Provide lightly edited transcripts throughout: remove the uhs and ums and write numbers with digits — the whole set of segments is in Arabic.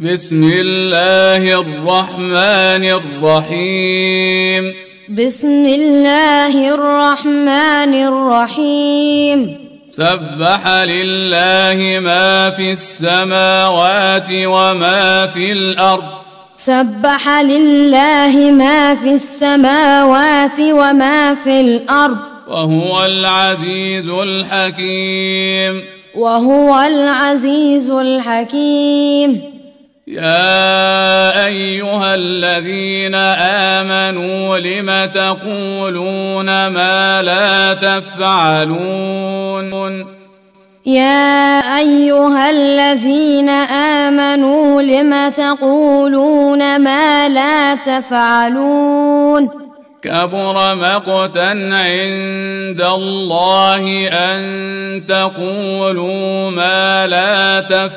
بسم الله الرحمن الرحيم. بسم الله الرحمن الرحيم. سبح لله ما في السماوات وما في الأرض. سبح لله ما في السماوات وما في الأرض. وهو العزيز الحكيم. وهو العزيز الحكيم. يا أيها الذين آمنوا لم تقولون ما لا تفعلون. يا أيها الذين آمنوا لم تقولون ما لا تفعلون. كبر مقتا عند الله أن تقولوا ما لا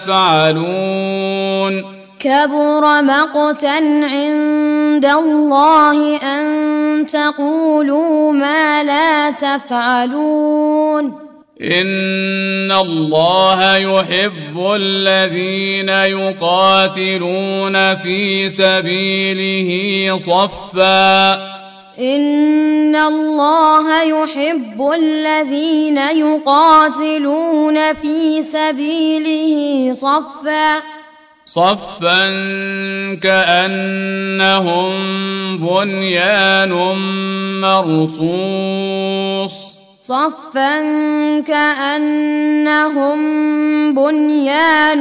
تفعلون. كبر مقتا عند الله أن تقولوا ما لا تفعلون. إن الله يحب الذين يقاتلون في سبيله صفا. إن الله يحب الذين يقاتلون في سبيله صفا كأنهم بنيان مرصوص. صفا كأنهم بنيان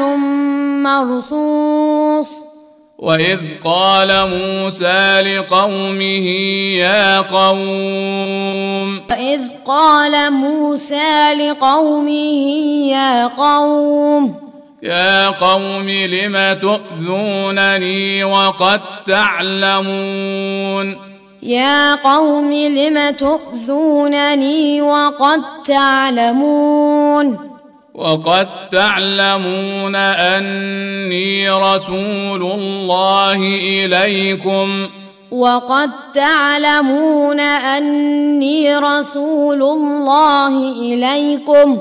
مرصوص. وإذ قال موسى لقومه يا قوم. وإذ قال موسى لقومه يا قوم. يا قوم لم تؤذونني وقد تعلمون. يا قوم لم تؤذونني وقد تعلمون. وقد تعلمون أني رسول الله إليكم. وقد تعلمون أني رسول الله إليكم.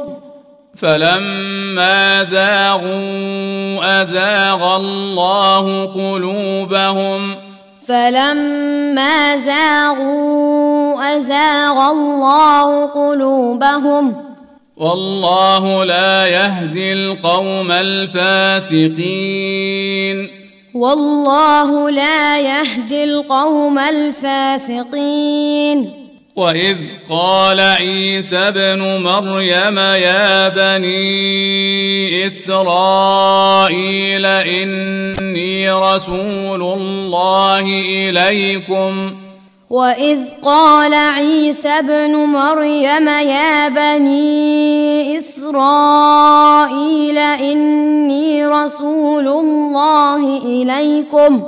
فلما زاغوا أزاغ الله قلوبهم. فلما زاغوا أزاغ الله قلوبهم. والله لا يهدي القوم الفاسقين. والله لا يهدي القوم الفاسقين. وإذ قال عيسى ابن مريم يا بني إسرائيل إني رسول الله إليكم. وإذ قال عيسى ابن مريم يا بني إسرائيل إني رسول الله إليكم.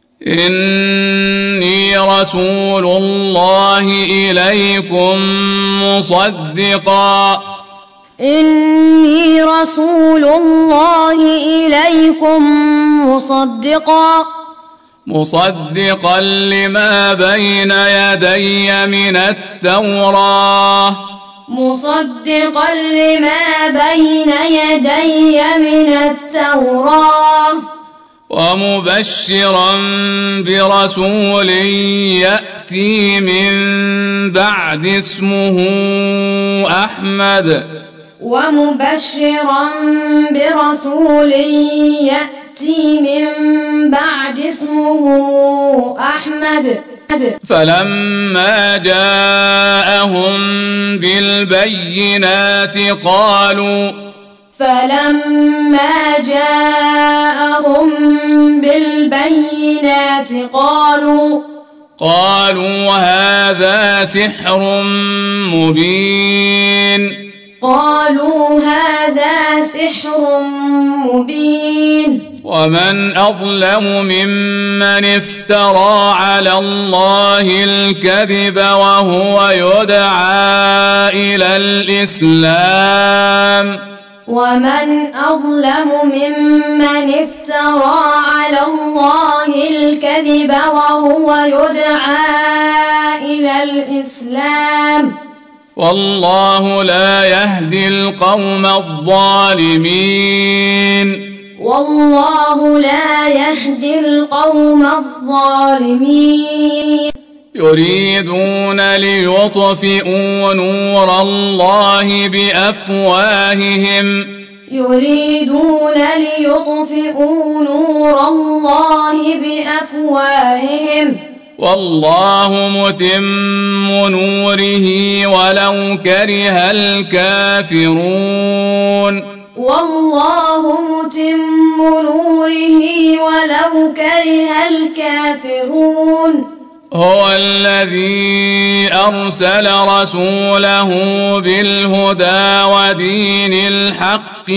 إني رسول الله إليكم مصدقا. إني رسول الله إليكم مصدقا لما بين يدي من التوراة. مصدقا لما بين يدي من التوراة. ومبشرا برسول يأتي من بعد اسمه أحمد. ومبشرا برسول يأتي من بعد اسمه أحمد. فلما جاءهم بالبينات قالوا هذا سحر مبين. ومن أظلم ممن افترى على الله الكذب وهو يدعى إلى الإسلام. ومن أظلم ممن افترى على الله الكذب وهو يدعى إلى الإسلام. والله لا يهدي القوم الظالمين. والله لا يهدي القوم الظالمين يريدون ليطفئوا نور الله بأفواههم والله متم نوره ولو كره الكافرون هو الذي أرسل رسوله بالهدى ودين الحق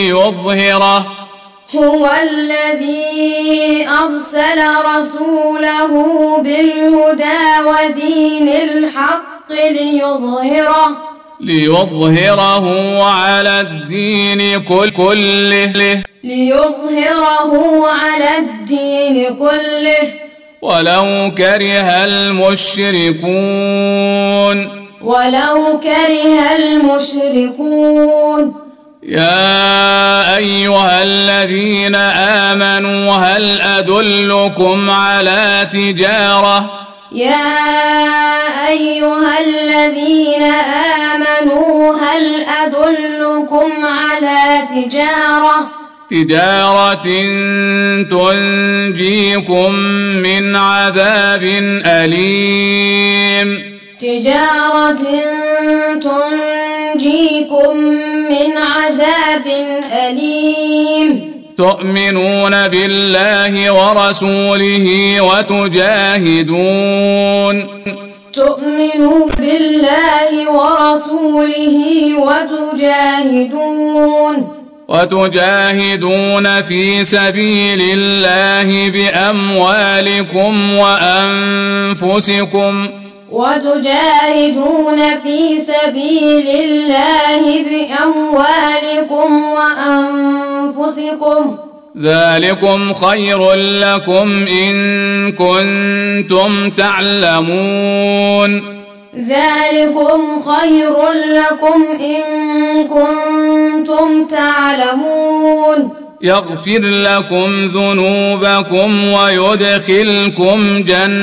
ليظهره على الدين كله ولو كره المشركون يا أيها الذين آمنوا هل أدلكم على تجارة تنجيكم من عذاب أليم تؤمنون بالله ورسوله وتجاهدون في سبيل الله بأموالكم وأنفسكم ذلكم خير لكم إن كنتم تعلمون يغفر لكم ذنوبكم ويدخلكم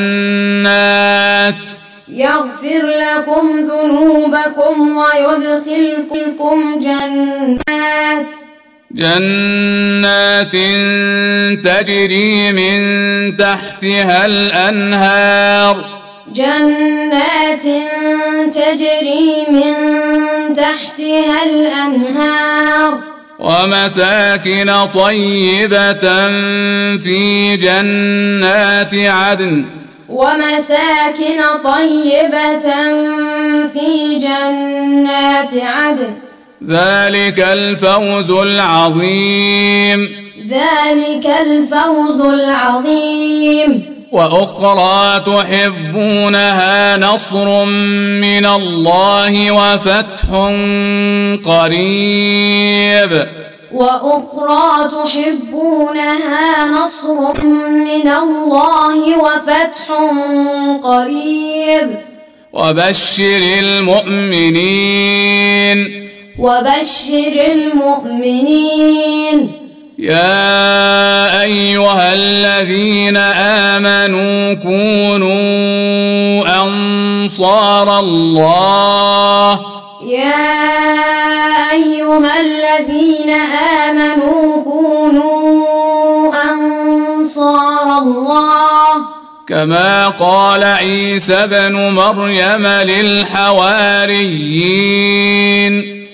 جنات تجري من تحتها الأنهار ومساكن طيبة في جنات عدن ذلك الفوز العظيم وأخرى تحبونها نصر من الله وفتح قريب وبشر المؤمنين يا أيها الذين آمنوا كونوا أنصار الله كما قال عيسى ابن مريم للحواريين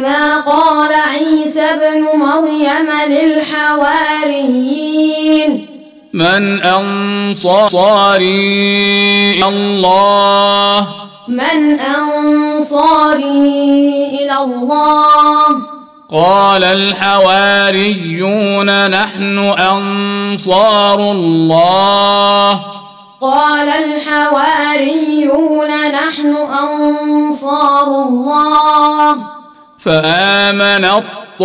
من أنصاري إلى الله قال الحواريون نحن أنصار الله فآمنت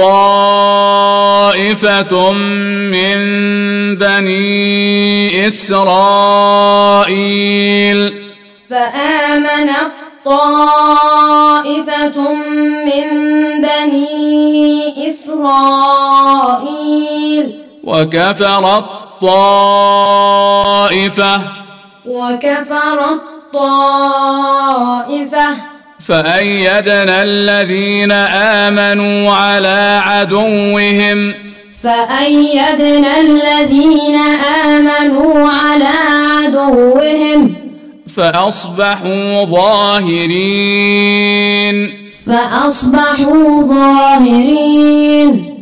طائفة من بني إسرائيل وكفرت طائفة فأيدنا الذين آمنوا على عدوهم فأصبحوا ظاهرين